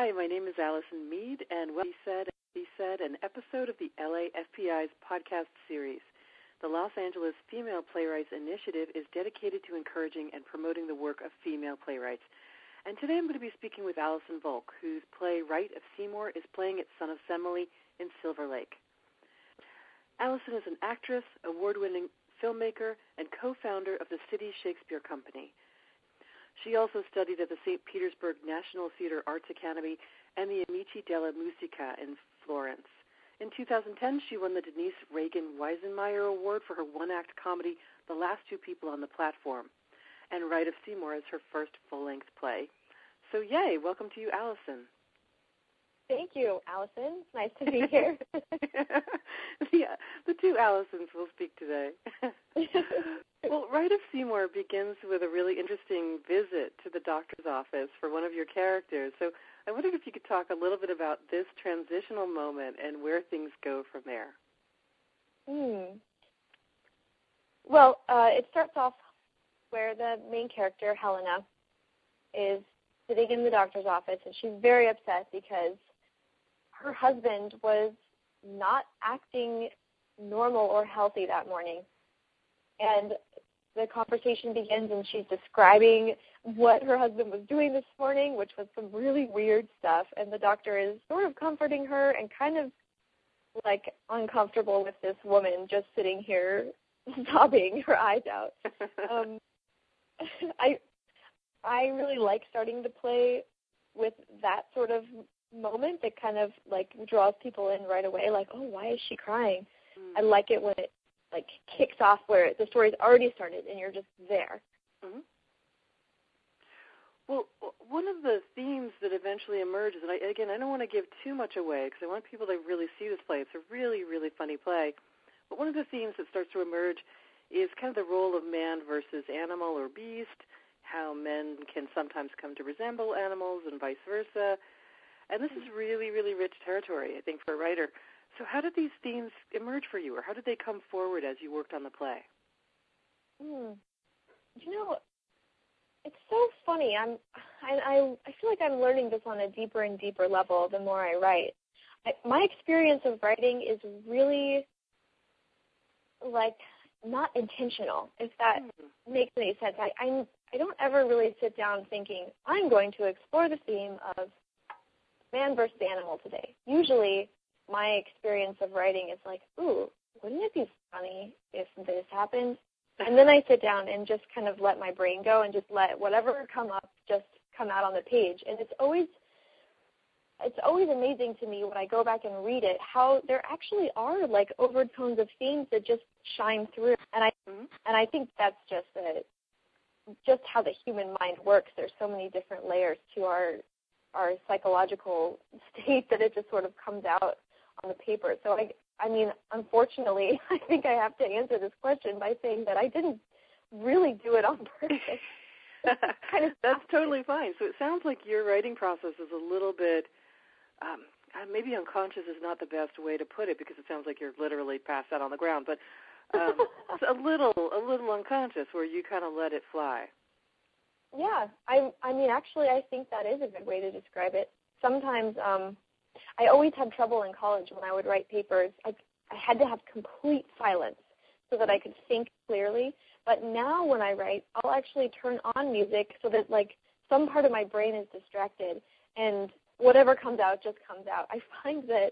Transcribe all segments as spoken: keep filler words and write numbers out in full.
Hi, my name is Allison Mead, and what he said, he said, an episode of the L A F P I's podcast series. The Los Angeles Female Playwrights Initiative is dedicated to encouraging and promoting the work of female playwrights. And today I'm going to be speaking with Allison Volk, whose play Rite of Seymour is playing at Son of Semele in Silver Lake. Allison is an actress, award-winning filmmaker, and co-founder of the City Shakespeare Company. She also studied at the Saint Petersburg National Theatre Arts Academy and the Amici della Musica in Florence. In two thousand ten, she won the Denise Reagan Weisenmeyer Award for her one-act comedy, The Last Two People on the Platform. And Rite of Seymour is her first full-length play. So yay, welcome to you, Allison. Thank you, Allison. It's nice to be here. Yeah, the two Allisons will speak today. Well, Rite of Seymour begins with a really interesting visit to the doctor's office for one of your characters. So I wondered if you could talk a little bit about this transitional moment and where things go from there. Hmm. Well, uh, it starts off where the main character, Helena, is sitting in the doctor's office, and she's very upset because her husband was not acting normal or healthy that morning. And the conversation begins, and she's describing what her husband was doing this morning, which was some really weird stuff. And the doctor is sort of comforting her and kind of, like, uncomfortable with this woman just sitting here sobbing her eyes out. Um, I I really like starting to play with that sort of moment that kind of, like, draws people in right away, like, oh, why is she crying? Mm. I like it when it, like, kicks off where the story's already started and you're just there. Mm-hmm. Well, one of the themes that eventually emerges, and I, again, I don't want to give too much away because I want people to really see this play. It's a really, really funny play. But one of the themes that starts to emerge is kind of the role of man versus animal or beast, how men can sometimes come to resemble animals and vice versa. And this is really, really rich territory, I think, for a writer. So how did these themes emerge for you, or how did they come forward as you worked on the play? Hmm. You know, it's so funny. I'm, I, I, I feel like I'm learning this on a deeper and deeper level the more I write. I, my experience of writing is really, like, not intentional, if that mm-hmm. makes any sense. I, I, I don't ever really sit down thinking, I'm going to explore the theme of man versus animal today. Usually, my experience of writing is like, ooh, wouldn't it be funny if this happened? And then I sit down and just kind of let my brain go and just let whatever come up just come out on the page. And it's always it's always amazing to me when I go back and read it how there actually are, like, overtones of themes that just shine through. And I mm-hmm. and I think that's just a, just how the human mind works. There's so many different layers to our our psychological state that it just sort of comes out on the paper. So, I, I mean, unfortunately, I think I have to answer this question by saying that I didn't really do it on purpose. kind of That's totally fine. So it sounds like your writing process is a little bit, um, maybe unconscious is not the best way to put it because it sounds like you're literally passed out on the ground, but um, it's a little, a little unconscious where you kind of let it fly. Yeah, I, I mean, actually, I think that is a good way to describe it. Sometimes um, I always had trouble in college when I would write papers. I, I had to have complete silence so that I could think clearly. But now when I write, I'll actually turn on music so that, like, some part of my brain is distracted, and whatever comes out just comes out. I find that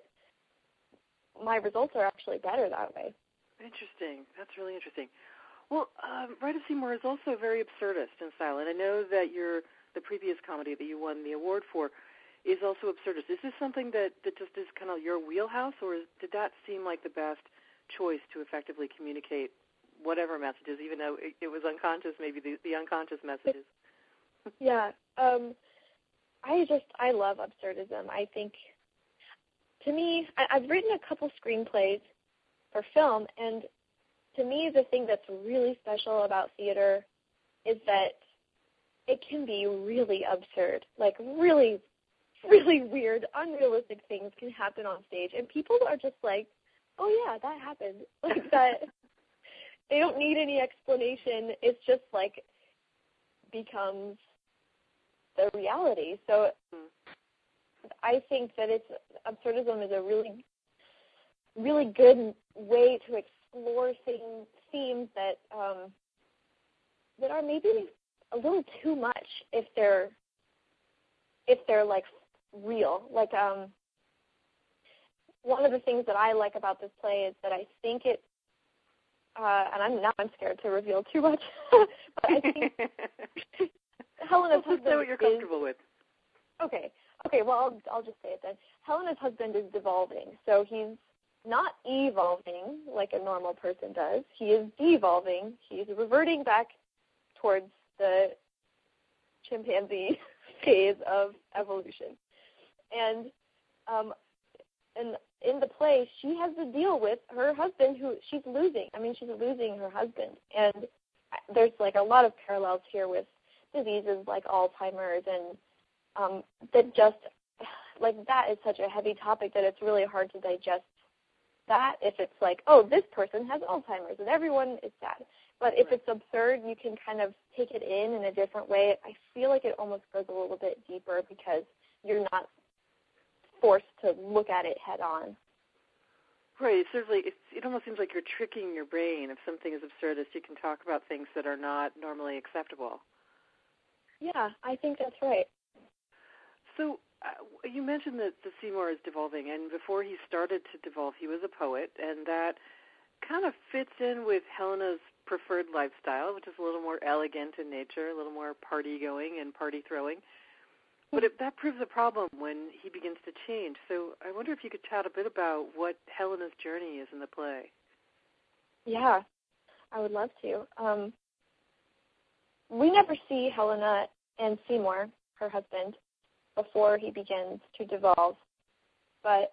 my results are actually better that way. Interesting. That's really interesting. Well, um, Rite of Seymour is also very absurdist in style, and I know that your the previous comedy that you won the award for is also absurdist. Is this something that, that just is kind of your wheelhouse, or is, did that seem like the best choice to effectively communicate whatever messages, even though it, it was unconscious, maybe the, the unconscious messages? Yeah. Um, I just, I love absurdism. I think, to me, I, I've written a couple screenplays for film, and to me, the thing that's really special about theater is that it can be really absurd, like really, really weird, unrealistic things can happen on stage, and people are just like, oh yeah, that happened. Like that, they don't need any explanation. It's just like becomes the reality. So I think that it's absurdism is a really, really good way to explore things, themes that um, that are maybe a little too much if they're if they're like real. Like um, one of the things that I like about this play is that I think it, uh, and I'm now I'm scared to reveal too much, but I think Helena's well, husband say what you're comfortable is, with. Okay, okay. Well, I'll I'll just say it then. Helena's husband is devolving, so he's not evolving like a normal person does. He is devolving. He's reverting back towards the chimpanzee phase of evolution. And um, and in the play, she has to deal with her husband, who she's losing. I mean, she's losing her husband. And there's like a lot of parallels here with diseases like Alzheimer's, and um, that just, like, that is such a heavy topic that it's really hard to digest that if it's like, oh, this person has Alzheimer's and everyone is sad. But if Right. it's absurd, you can kind of take it in in a different way. I feel like it almost goes a little bit deeper because you're not forced to look at it head on. Right. It's sort of like, it's, it almost seems like you're tricking your brain. If something is absurdist, you can talk about things that are not normally acceptable. Yeah, I think that's right. So uh, you mentioned that the Seymour is devolving, and before he started to devolve, he was a poet, and that kind of fits in with Helena's preferred lifestyle, which is a little more elegant in nature, a little more party-going and party-throwing. But it, that proves a problem when he begins to change. So I wonder if you could chat a bit about what Helena's journey is in the play. Yeah, I would love to. Um, we never see Helena and Seymour, her husband, before he begins to devolve. But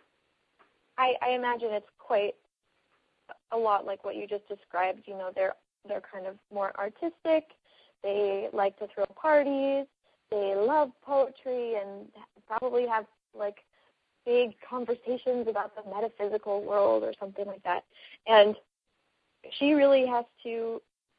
I, I imagine it's quite a lot like what you just described. You know, they're they're kind of more artistic. They like to throw parties. They love poetry and probably have like big conversations about the metaphysical world or something like that. And she really has to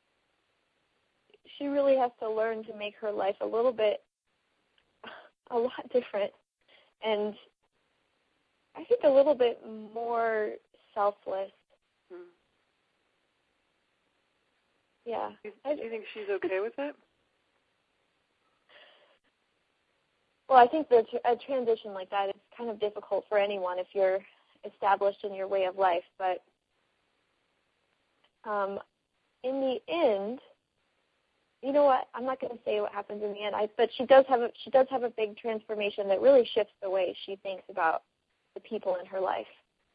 she really has to learn to make her life a little bit a lot different, and I think a little bit more selfless. Hmm. Yeah. Do you, do you think she's okay with that? Well, I think that a transition like that is kind of difficult for anyone if you're established in your way of life. But um, in the end, you know what? I'm not going to say what happens in the end. I, but she does have a, she does have a big transformation that really shifts the way she thinks about the people in her life.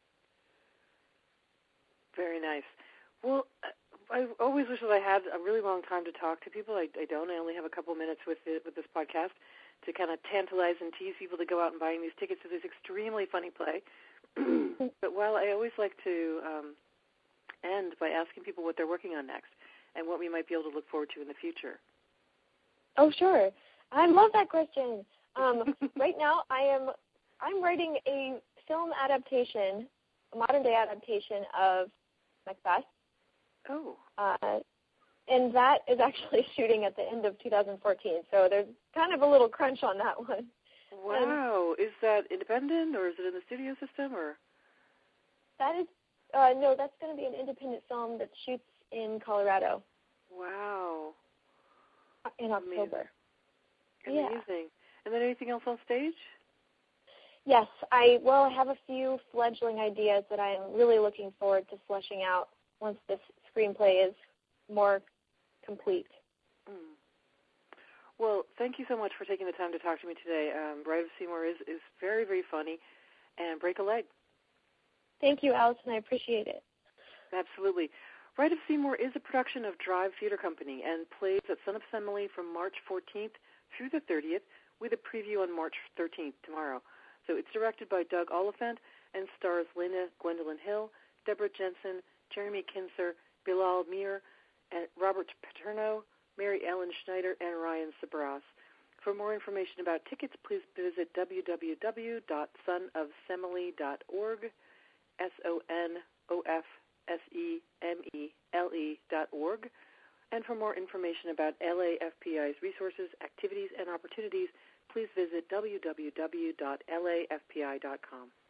Very nice. Well, I always wish that I had a really long time to talk to people. I, I don't. I only have a couple minutes with it, with this podcast to kind of tantalize and tease people to go out and buying these tickets to this extremely funny play. But while I always like to um, end by asking people what they're working on next and what we might be able to look forward to in the future. Oh, sure. I love that question. Um, right now, I am I'm writing a film adaptation, a modern-day adaptation of Macbeth. Oh. Uh, and that is actually shooting at the end of two thousand fourteen, so there's kind of a little crunch on that one. Wow. And is that independent, or is it in the studio system, or? That is, uh, no, that's going to be an independent film that shoots in Colorado. Wow. In October. Amazing. Amazing. Yeah. And then anything else on stage? Yes, I well, I have a few fledgling ideas that I am really looking forward to fleshing out once this screenplay is more complete. Mm. Well, thank you so much for taking the time to talk to me today. Um, Bride of Seymour is, is very, very funny, and break a leg. Thank you, Allison. I appreciate it. Absolutely. Bride of Seymour is a production of Drive Theater Company and plays at Son of Semele from March fourteenth through the thirtieth, with a preview on March thirteenth, tomorrow. So it's directed by Doug Oliphant and stars Lena Gwendolyn Hill, Deborah Jensen, Jeremy Kinzer, Bilal Mir, and Robert Paterno, Mary Ellen Schneider, and Ryan Sabras. For more information about tickets, please visit w w w dot son of semele dot org, S O N O F S E M E L E dot org. And for more information about L A F P I's resources, activities, and opportunities, please visit w w w dot l a f p i dot com.